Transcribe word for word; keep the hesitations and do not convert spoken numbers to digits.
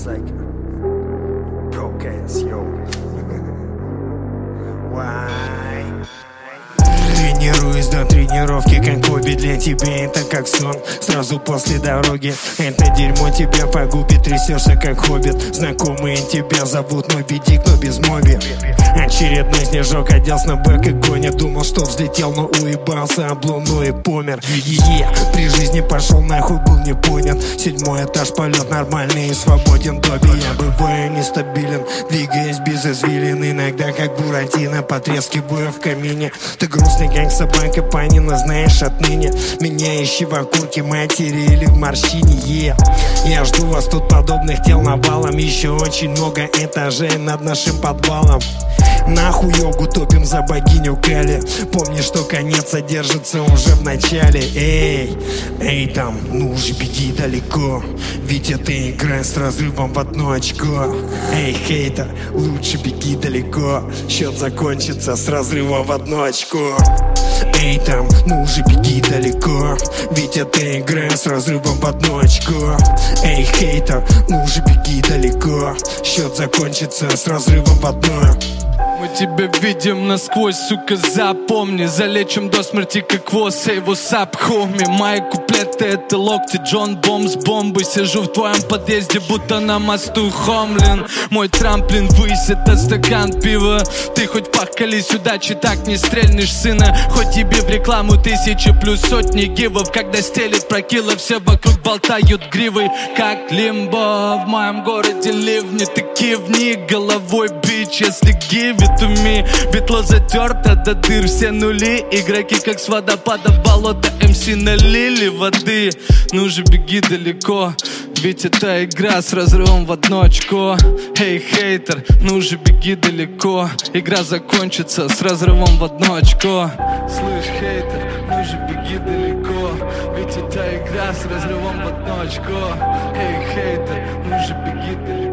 Psycho. Broke ass, yo. Why? Тренируюсь до тренировки, как хобби. Для тебя это как сон, сразу после дороги. Это дерьмо тебя погубит, трясешься как хоббит. Знакомые тебя зовут Моби Дик, но без Моби. Очередной снежок одел снэпбэк и гонит. Думал, что взлетел, но уебался об луну и помер. Е-е, при жизни пошел нахуй, был не понят. Седьмой этаж, полет нормальный и свободен. Добби, я бываю нестабилен, двигаясь без извилин. Иногда как Буратино, потрескиваю в камине. Ты грустный, как собака Панина, знаешь отныне. Меня ищи в окурке матери или в морщине. Yeah. Я жду вас тут подобных тел навалом. Еще очень много этажей над нашим подвалом. Нахуй йогу топим за богиню Кали. Помни, что конец содержится уже в начале. Эй, эй там, ну уже беги далеко, ведь это игра с разрывом в одно очко. Эй, хейтер, лучше беги далеко, счет закончится с разрывом в одно очко. Эй там, ну уже беги далеко, ведь это игра с разрывом в одно очко. Эй, хейтер, ну уже беги далеко, счет закончится с разрывом в одно. Мы тебя видим насквозь, сука, запомни. Залечим до смерти, как воз, эй, васап, хоми. Мои куплеты — это локти, Джон Бом с бомбой. Сижу в твоем подъезде, будто на мосту Хомлин. Мой трамплин высь — это стакан пива. Ты хоть пахкались, удачи так не стрельнешь, сына. Хоть тебе в рекламу тысячи плюс сотни гивов. Когда стелит прокило, все вокруг болтают гривой, как лимбо. В моем городе ливни, ты кивни головой, бич, если give it to me. Битло затерто до дыр, все нули. Игроки как с водопада в болото, эм си налили воды. Ну же беги далеко, ведь это игра с разрывом в одно очко. Эй, хейтер, ну же беги далеко, игра закончится с разрывом в одно очко. Слышь, хейтер, ну же беги далеко, ведь это игра с разрывом в одно очко. Эй, хейтер, ну же беги далеко.